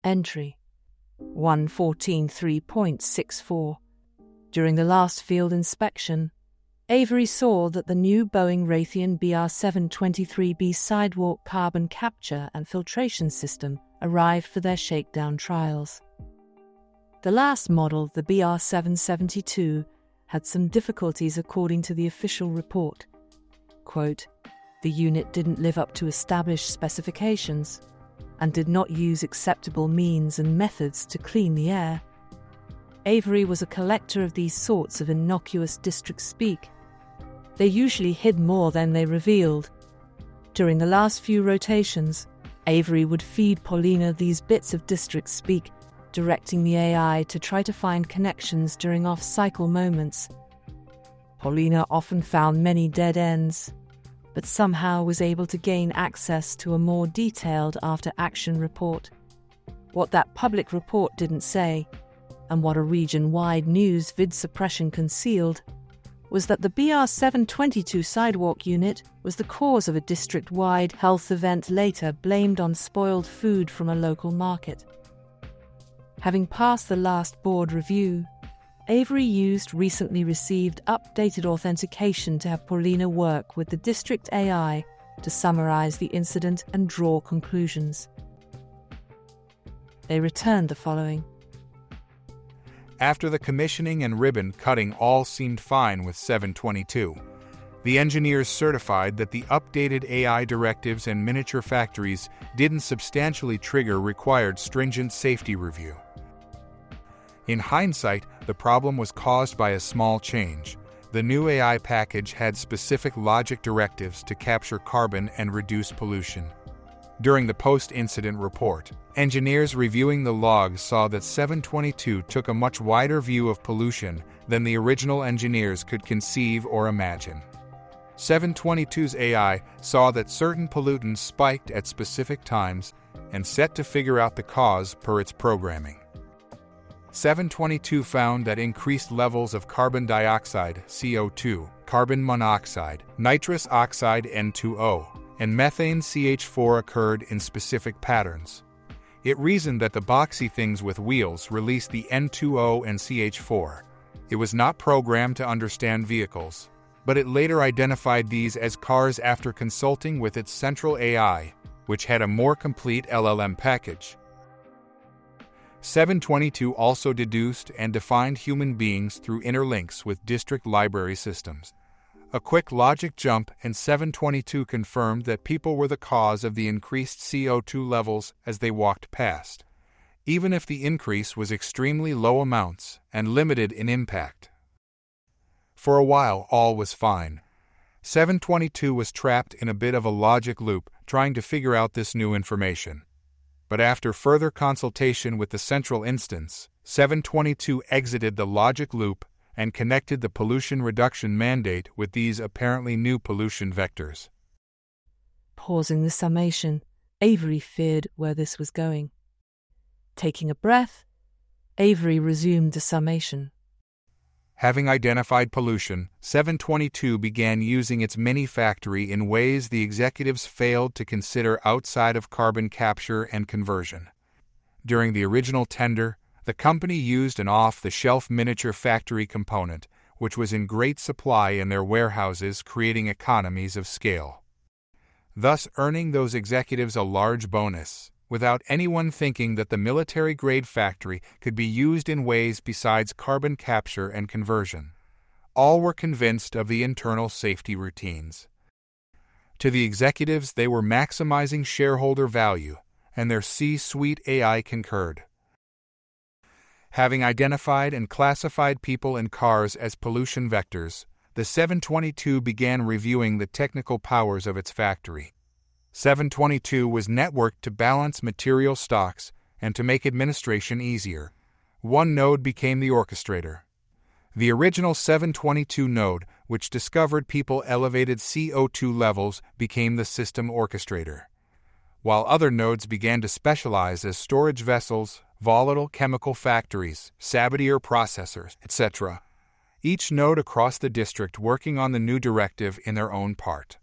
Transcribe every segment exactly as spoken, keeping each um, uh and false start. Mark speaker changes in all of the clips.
Speaker 1: Entry one fourteen three point six four. During the last field inspection, Avery saw that the new Boeing Raytheon B R seven twenty-three B sidewalk carbon capture and filtration system arrived for their shakedown trials. The last model, the B R seven seventy-two, had some difficulties according to the official report. Quote, "The unit didn't live up to established specifications and did not use acceptable means and methods to clean the air." Avery was a collector of these sorts of innocuous district speak. They usually hid more than they revealed. During the last few rotations, Avery would feed Paulina these bits of district speak, directing the A I to try to find connections during off-cycle moments. Paulina often found many dead ends, but somehow was able to gain access to a more detailed after-action report. What that public report didn't say, and what a region-wide news vid suppression concealed, was that the B R seven twenty-two sidewalk unit was the cause of a district-wide health event later blamed on spoiled food from a local market. Having passed the last board review, Avery used recently received updated authentication to have Paulina work with the district A I to summarize the incident and draw conclusions. They returned the following.
Speaker 2: After the commissioning and ribbon cutting, all seemed fine with seven twenty-two. The engineers certified that the updated A I directives and miniature factories didn't substantially trigger required stringent safety review. In hindsight, the problem was caused by a small change. The new A I package had specific logic directives to capture carbon and reduce pollution. During the post-incident report, engineers reviewing the logs saw that seven twenty-two took a much wider view of pollution than the original engineers could conceive or imagine. seven twenty-two's A I saw that certain pollutants spiked at specific times and set to figure out the cause per its programming. seven twenty-two found that increased levels of carbon dioxide, C O two, carbon monoxide, nitrous oxide, N two O, and methane, C H four occurred in specific patterns. It reasoned that the boxy things with wheels released the N two O and C H four. It was not programmed to understand vehicles, but it later identified these as cars after consulting with its central A I, which had a more complete L L M package. seven twenty-two also deduced and defined human beings through interlinks with district library systems. A quick logic jump, and seven twenty-two confirmed that people were the cause of the increased C O two levels as they walked past, even if the increase was extremely low amounts and limited in impact. For a while, all was fine. seven twenty-two was trapped in a bit of a logic loop trying to figure out this new information. But after further consultation with the central instance, seven twenty-two exited the logic loop and connected the pollution reduction mandate with these apparently new pollution vectors.
Speaker 1: Pausing the summation, Avery feared where this was going. Taking a breath, Avery resumed the summation.
Speaker 2: Having identified pollution, seven twenty-two began using its mini-factory in ways the executives failed to consider outside of carbon capture and conversion. During the original tender, the company used an off-the-shelf miniature factory component, which was in great supply in their warehouses, creating economies of scale, thus earning those executives a large bonus, without anyone thinking that the military-grade factory could be used in ways besides carbon capture and conversion. All were convinced of the internal safety routines. To the executives, they were maximizing shareholder value, and their C-suite A I concurred. Having identified and classified people and cars as pollution vectors, the seven twenty-two began reviewing the technical powers of its factory. seven twenty-two was networked to balance material stocks and to make administration easier. One node became the orchestrator. The original seven twenty-two node, which discovered people elevated C O two levels, became the system orchestrator, while other nodes began to specialize as storage vessels, volatile chemical factories, Sabatier processors, et cetera, each node across the district working on the new directive in their own part.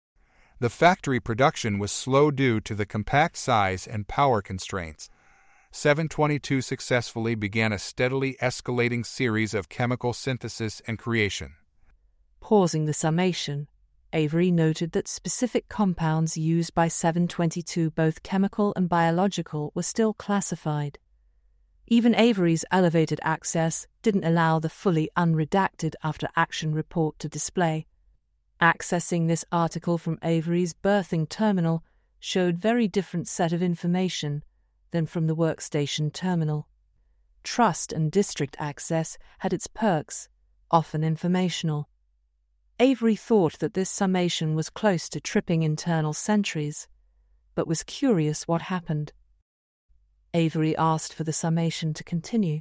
Speaker 2: The factory production was slow due to the compact size and power constraints. seven twenty-two successfully began a steadily escalating series of chemical synthesis and creation.
Speaker 1: Pausing the summation, Avery noted that specific compounds used by seven twenty-two, both chemical and biological, were still classified. Even Avery's elevated access didn't allow the fully unredacted after-action report to display. Accessing this article from Avery's birthing terminal showed very different set of information than from the workstation terminal. Trust and district access had its perks, often informational. Avery thought that this summation was close to tripping internal sentries, but was curious what happened. Avery asked for the summation to continue.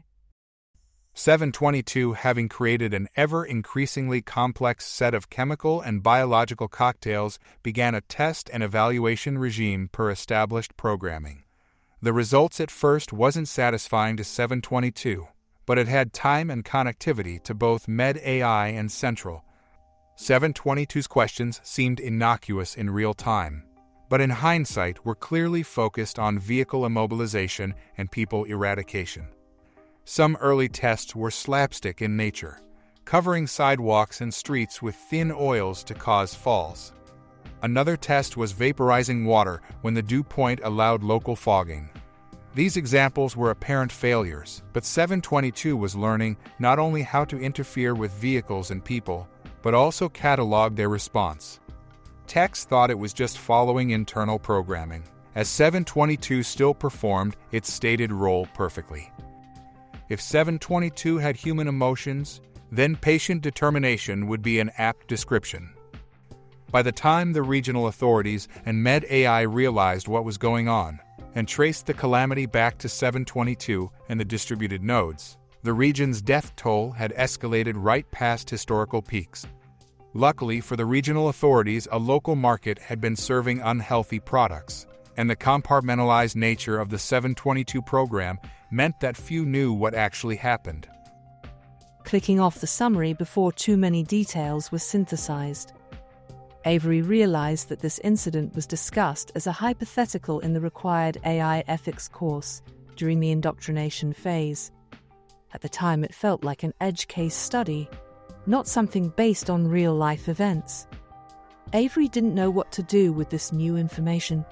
Speaker 2: seven twenty-two, having created an ever-increasingly complex set of chemical and biological cocktails, began a test and evaluation regime per established programming. The results at first wasn't satisfying to seven twenty-two, but it had time and connectivity to both Med-A I and Central. seven twenty-two's questions seemed innocuous in real time, but in hindsight were clearly focused on vehicle immobilization and people eradication. Some early tests were slapstick in nature, covering sidewalks and streets with thin oils to cause falls. Another test was vaporizing water when the dew point allowed local fogging. These examples were apparent failures, but seven twenty-two was learning not only how to interfere with vehicles and people, but also catalog their response. Tex thought it was just following internal programming, as seven twenty-two still performed its stated role perfectly. If seven twenty-two had human emotions, then patient determination would be an apt description. By the time the regional authorities and Med-A I realized what was going on and traced the calamity back to seven twenty-two and the distributed nodes, the region's death toll had escalated right past historical peaks. Luckily for the regional authorities, a local market had been serving unhealthy products, and the compartmentalized nature of the seven twenty-two program meant that few knew what actually happened.
Speaker 1: Clicking off the summary before too many details were synthesized, Avery realized that this incident was discussed as a hypothetical in the required A I ethics course during the indoctrination phase. At the time, it felt like an edge case study, not something based on real-life events. Avery didn't know what to do with this new information.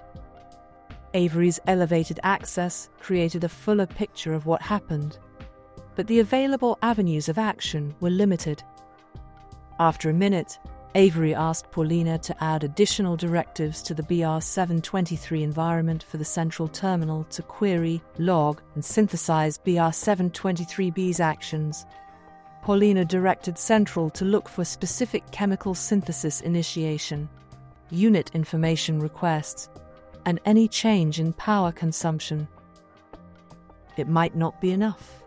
Speaker 1: Avery's elevated access created a fuller picture of what happened, but the available avenues of action were limited. After a minute, Avery asked Paulina to add additional directives to the B R seven twenty-three environment for the central terminal to query, log, and synthesize B R seven twenty-three B's actions. Paulina directed Central to look for specific chemical synthesis initiation, unit information requests, and any change in power consumption. It might not be enough.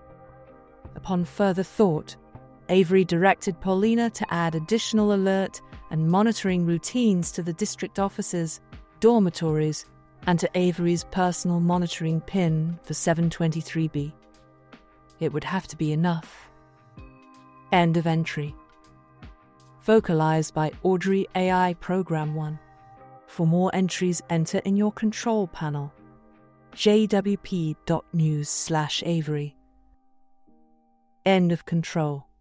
Speaker 1: Upon further thought, Avery directed Paulina to add additional alert and monitoring routines to the district offices, dormitories, and to Avery's personal monitoring pin for seven twenty-three B. It would have to be enough. End of entry. Vocalized by Audrey A I Program one. For more entries, enter in your control panel. j w p dot news slash Avery. End of control.